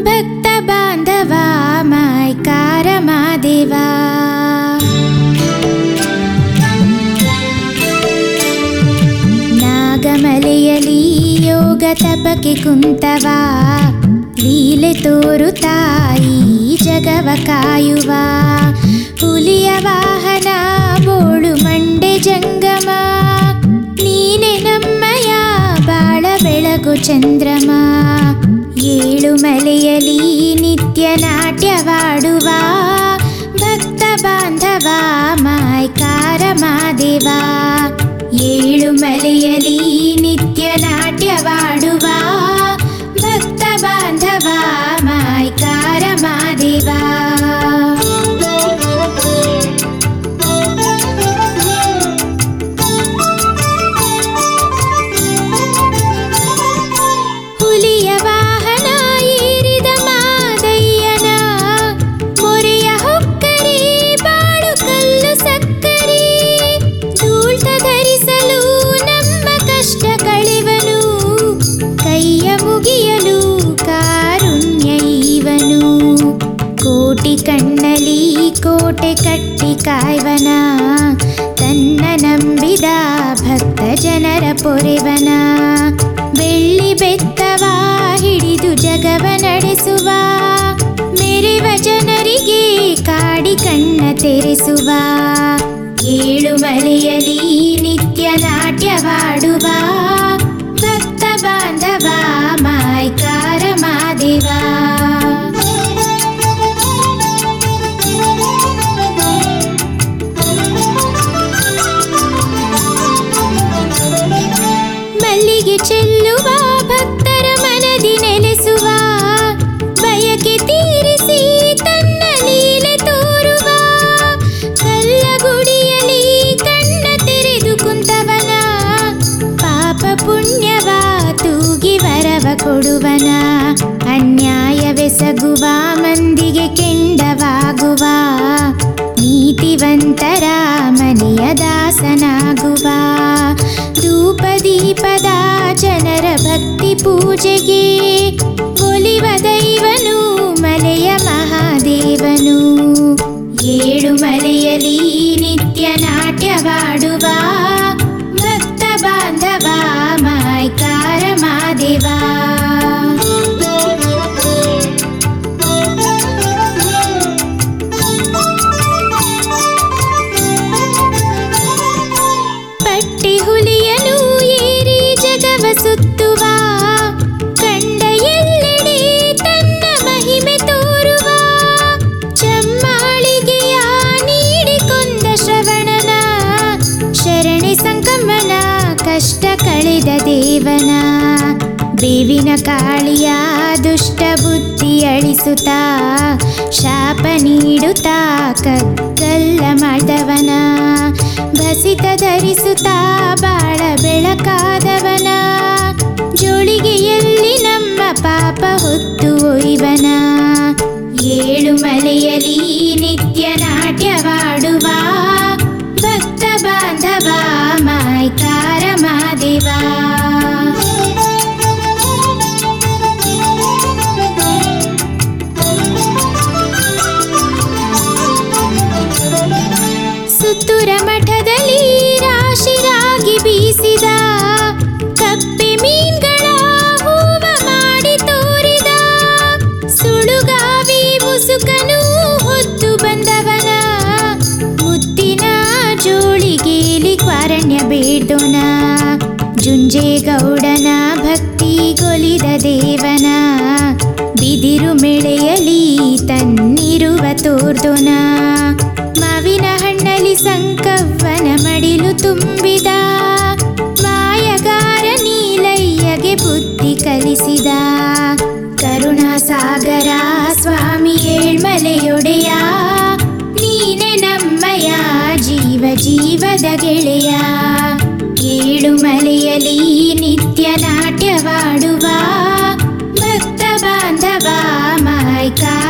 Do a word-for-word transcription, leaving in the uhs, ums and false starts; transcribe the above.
ಭಕ್ತ ಬಾಂಧವ ಮಾಯ್ಕಾರ ಮಾದೇವ. ನಾಗಮಲೆಯಲಿ ಯೋಗ ತಪಕ್ಕೆ ಕುಂತವ, ಲೀಲೆ ತೋರುತ್ತಾಯಿ ಜಗವ ಕಾಯುವ. ಹುಲಿಯ ವಾಹನ ಬೋಳು ಮಂಡೆ ಜಂಗಮ, ನೀನೆ ನಮ್ಮಯ ಬಾಳ ಬೆಳಗು ಚಂದ್ರಮ. ಏಳು ಮಲೆಯಲಿ ನಿತ್ಯ ನಾಟ್ಯವಾಡುವ, ಭಕ್ತ ಬಾಂಧವ ಮಾಯ್ಕಾರ ಮಾದೇವ. ಏಳು ಮಲೆಯಲಿ ನಿತ್ಯ ನಾಟ್ಯವಾಡುವ, ಭಕ್ತ ಬಾಂಧವ ಮಾಯ್ಕಾರ ಮಾದೇವ. ಹುಲಿಯ ವಾಹನ ಏರಿದ ಮಾದಯ್ಯನ, ಮೊರೆಯ ಹೊಕ್ಕರಿ ಬಾಳು ಕಲ್ಲು ಸಕ್ಕರಿ. ಧೂಳ್ತ ಧರಿಸಲು ನಮ್ಮ ಕಷ್ಟ ಕಳೆವನು, ಕೈಯ ಮುಗಿಯಲು ಕಾರುಣ್ಯ ಇವನು. ಕೋಟಿ ಕಣ್ಣಲಿ ಕೋಟೆ ಕಟ್ಟಿ ಕಾಯ್ವನ, ತನ್ನ ನಂಬಿದ ಭಕ್ತ ಜನರ ಪೊರೆವನ. ಬೆಳ್ಳಿ ಬೆತ್ತವ ಹಿಡಿದು ಜಗವ ನಡೆಸುವ, ಮೆರೆವ ಜನರಿಗೆ ಕಾಡಿ ಕಣ್ಣ ತೆರೆಸುವ. ಏಳು ಮಲೆಯಲಿ ನಿತ್ಯ ನಾಟ್ಯವಾಡುವ, ಭಕ್ತ ಬಾಂಧವ ಮಾಯ್ಕಾರ ಮಾದೇವ. ಮಲ್ಲಿಗೆ ಚೆಲ್ಲುವ ಭಕ್ತರ ಮನದಿ ನೆಲೆಸುವ, ಬಯಕೆ ತೀರಿಸಿ ತನ್ನ ಲೀಲೆ ತೋರುವ. ಕಲ್ಲಗುಡಿಯಲಿ ಕಣ್ಣ ತೆರೆದು ಕುಂತವನ, ಪಾಪ ಪುಣ್ಯವ ತೂಗಿ ವರವ ಕೊಡುವನ. ಅನ್ಯಾಯವೆಸಗುವ ಮಂದಿಗೆ ಕೆಂಡವಾಗುವ, ನೀತಿವಂತರ ಮನೆಯ ದಾಸನಾಗುವ. ಧೂಪ ದೀಪದ ಜನರ ಭಕ್ತಿ ಪೂಜೆಗೆ, ಒಲಿವ ದೈವನು ಮಲೆಯ ಮಹಾದೇವನು. ಏಳು ಮಲೆಯಲಿ ನಿತ್ಯ ನಾಟ್ಯವಾಡುವ, ಭಕ್ತ ಬಾಂಧವ ಮಾಯ್ಕಾರ ಮಾದೇವ. ಪಟ್ಟಿ ಹುಲಿಯನು ಏರಿ ಜಗವ ಸುತ್ತುವ, ಕಂಡ ಎಲ್ಲೆಡೆ ತನ್ನ ಮಹಿಮೆ ತೋರುವ. ಚಮ್ಮಾಳಿಗೆಯ ನೀಡಿಕೊಂಡ ಶ್ರವಣನ, ಶರಣೆ ಸಂಕಮನ ಕಷ್ಟ ಕಳೆದ ದೇವನ. ಬೇವಿನ ಕಾಳಿಯ ದುಷ್ಟ ಬುದ್ಧಿ ಅಳಿಸುತ್ತಾ, ಶಾಪ ನೀಡುತ್ತಾ ಕಗ್ಗಲ್ಲ ಮಾಡಿದವನ. ಭಸಿತ ಧರಿಸುತ್ತಾ ಬಾಳ ಬೆಳಕಾದವನ, ಜೋಳಿಗೆಯಲ್ಲಿ ನಮ್ಮ ಪಾಪ ಹೊತ್ತು ಒಯ್ವನ. ಏಳು ಮಲೆಯಲಿ ನಿತ್ಯ ನಾಟ್ಯವಾಡುವ, ಭಕ್ತ ಬಾಂಧವ ಮಾಯ್ಕಾರ ಮಾದೇವ. ಸುತ್ತೂರ ಮಠದಲ್ಲಿ ರಾಶಿ ರಾಗಿ ಬೀಸಿದ, ಕಪ್ಪೆ ಮೀನ್ಗಳ ಹೂವ ಮಾಡಿ ತೋರಿದ. ಸುಳುಗಾವಿ ಮುಸುಕನು ಹೊತ್ತು ಬಂದವನ, ಮುತ್ತಿನ ಜೋಳಿಗೇಲಿ ಕ್ವಾರಣ್ಯ ಬೇಡೋನ. ಜುಂಜೇಗೌಡನ ಭಕ್ತಿ ಗೊಲಿದ ದೇವನ, ಬಿದಿರು ಮೆಳೆಯಲಿ ತನ್ನಿರುವ ತೋರ್ದೋನ. ಮಾವಿನ ಹಣ್ಣಲಿ ಸಂಕವ್ವನ ಮಡಿಲು ತುಂಬಿದ, ಮಾಯಗಾರ ನೀಲಯ್ಯಗೆ ಬುದ್ಧಿ ಕಲಿಸಿದ. ಕರುಣಾಸಾಗರ ಸ್ವಾಮಿ ಏಳ್ಮಲೆಯೊಡೆಯ, ನೀನೆ ನಮ್ಮಯ ಜೀವ ಜೀವದ ಗೆಳೆಯ. ಏಳು ಮಲೆಯಲಿ ನಿತ್ಯ ನಾಟ್ಯವಾಡುವ, ಭಕ್ತ ಬಾಂಧವ ಮಾಯ್ಕಾರ